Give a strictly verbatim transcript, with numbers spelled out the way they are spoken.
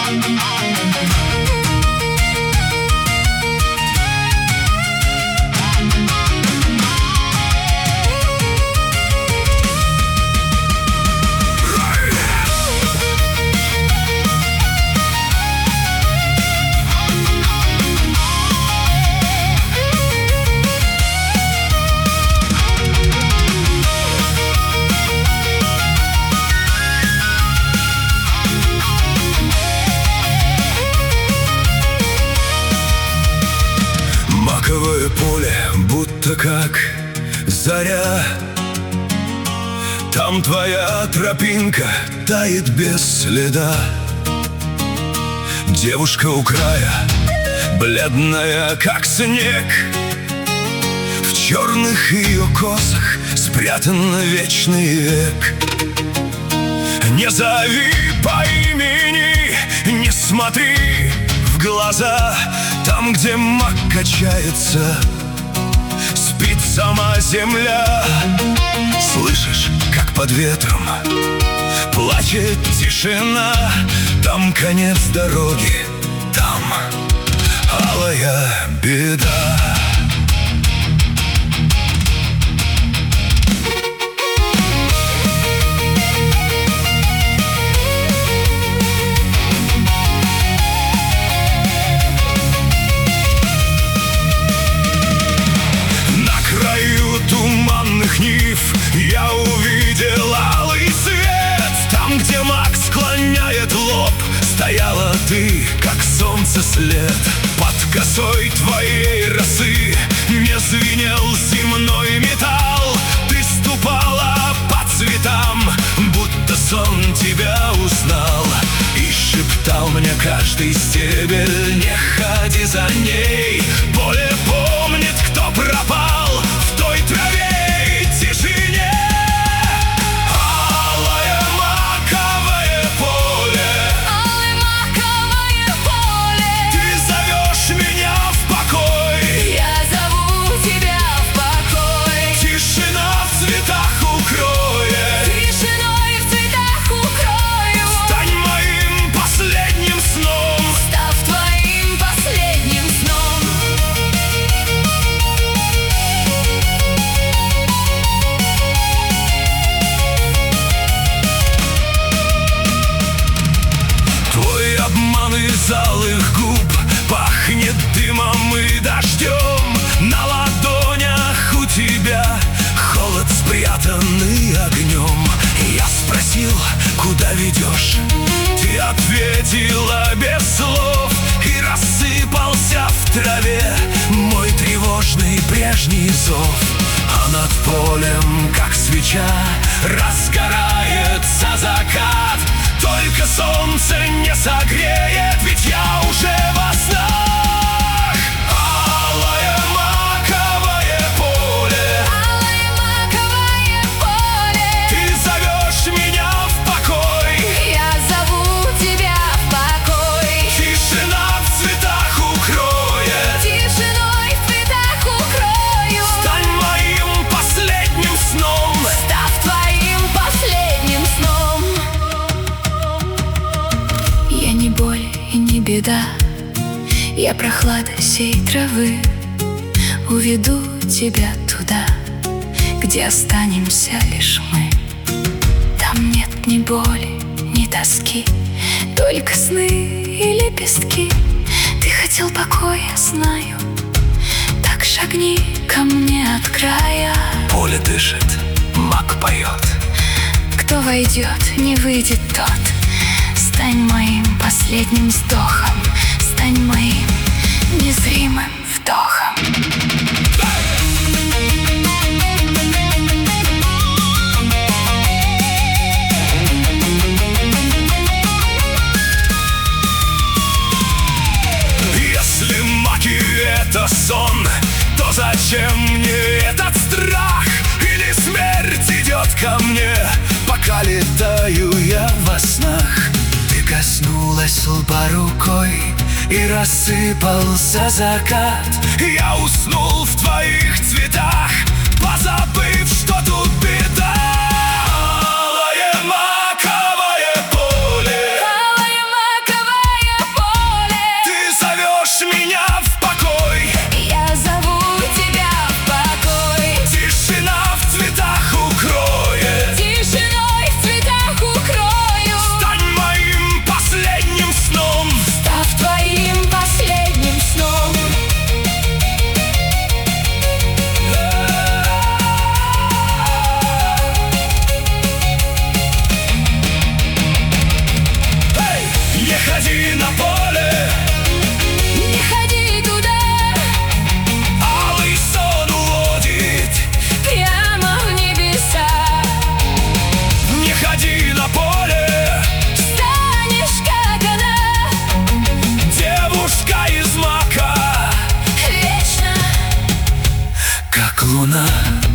Маковое поле, будто как заря. Там твоя тропинка тает без следа. Девушка у края, бледная, как снег. В черных ее косах спрятан вечный век. Не зови по имени, не смотри в глаза. Там, где мак качается, спит сама земля. Слышишь, как под ветром плачет тишина. Там конец дороги, там алая беда. Туманных нив я увидел алый свет. Там, где мак склоняет лоб, стояла ты, как солнце след. Под косой твоей росы не звенел земной металл. Ты ступала по цветам, будто сон тебя узнал. И шептал мне каждый стебель: не ходи за ней. Поле помнит, кто пропал в той траве и тишине. Алое маковое поле, алое маковое поле. ты зовешь меня в покой. Я зову тебя в покой. Тишина в цветах укроет. Тишиной в цветах укрою. Стань моим последним сном. Став твоим последним сном. Твой обман из алых губ пахнет дымом и дождем. На ладонях у тебя холод, спрятанный огнем. Я спросил, куда ведешь? Ты ответила без слов. И рассыпался в траве мой тревожный прежний зов. А над полем, как свеча, разгорается закат. Только солнце не согреет, ведь я уже во снах. Алое маковое поле, Алое маковое поле. ты зовешь меня в покой. Я зову тебя в покой. Тишина в цветах укроет. Тишиной в цветах укрою. Стань моим последним сном. Став твоим последним сном. Я не боль и не беда, я прохлада сей травы. Уведу тебя туда, где останемся лишь мы. Там нет ни боли, ни тоски, только сны и лепестки. Ты хотел покоя, знаю, так шагни ко мне от края. Поле дышит, мак поет. Кто войдет, не выйдет тот. Стань моим последним вздохом, стань моим незримым вдохом. Если маки — это сон, то зачем мне этот страх? Или смерть идет ко мне, пока летаю я во снах? Ты коснулась лба рукой, и рассыпался закат. Я уснул в твоих цветах, позабыв, что тут беда. Алое маковое поле, Алое маковое как луна.